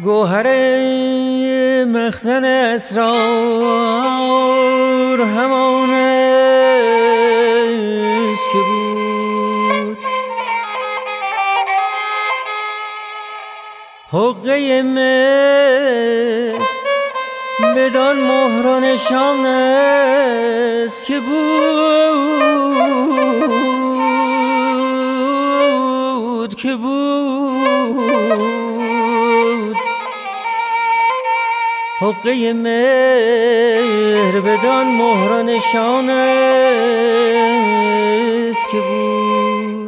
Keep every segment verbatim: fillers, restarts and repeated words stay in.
گوهر مخزن اسرار همان است که بود. حقه مه بدان مهر و نشان است که بود که بود. حقه مهر بدان مهر و نشان است که بود.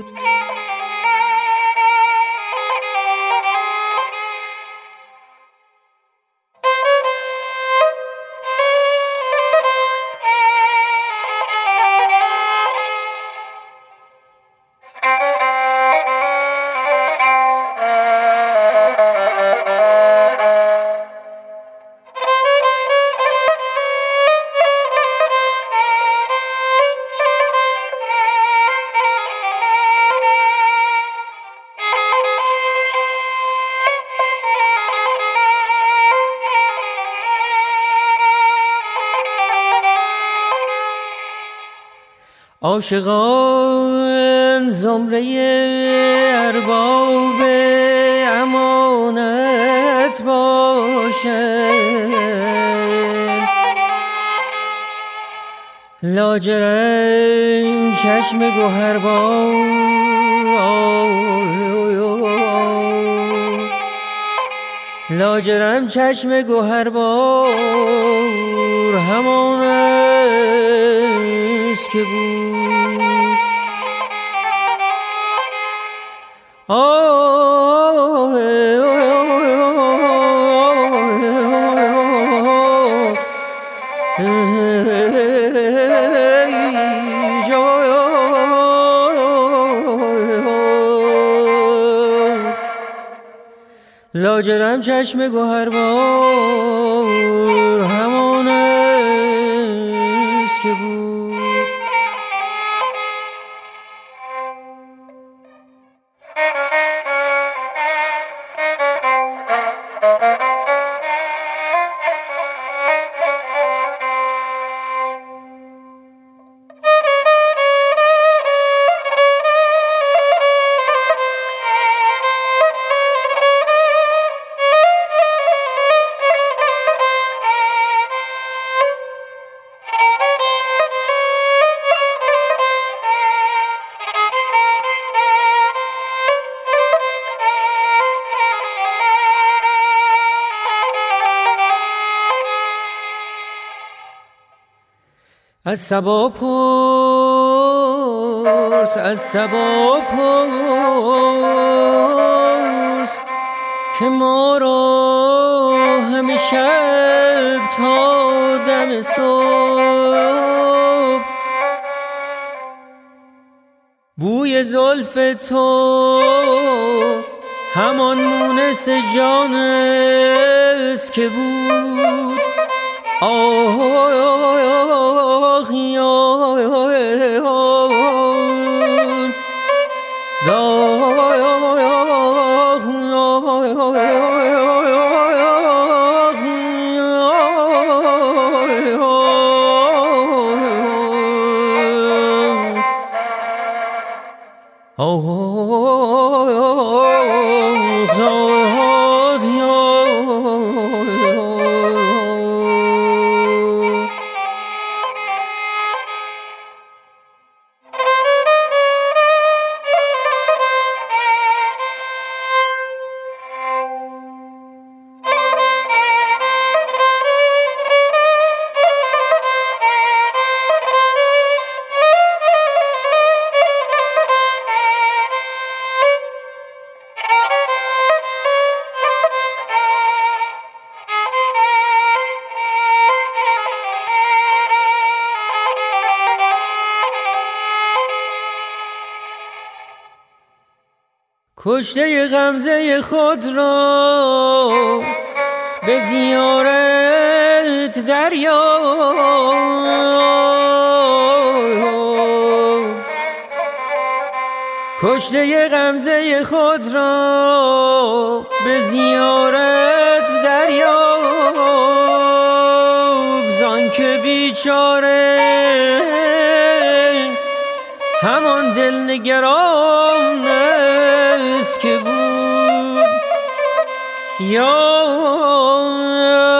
عاشقان زمره ارباب امانت باشند، لاجرم چشم گوهربار، لاجرم چشم گوهربار همان است که بود. آه لاجرم چشم گوهربار همان است که بود. از صبا پرس، از صبا پرس که ما را همه شب تا دم صبح بوی زلف تو همان مونس جان است که بود. آه کشته غمزه خود را به زیارت دریا، کشته غمزه خود را به زیارت دریاب، زان که بیچاره همان دل نگران است که بود. یا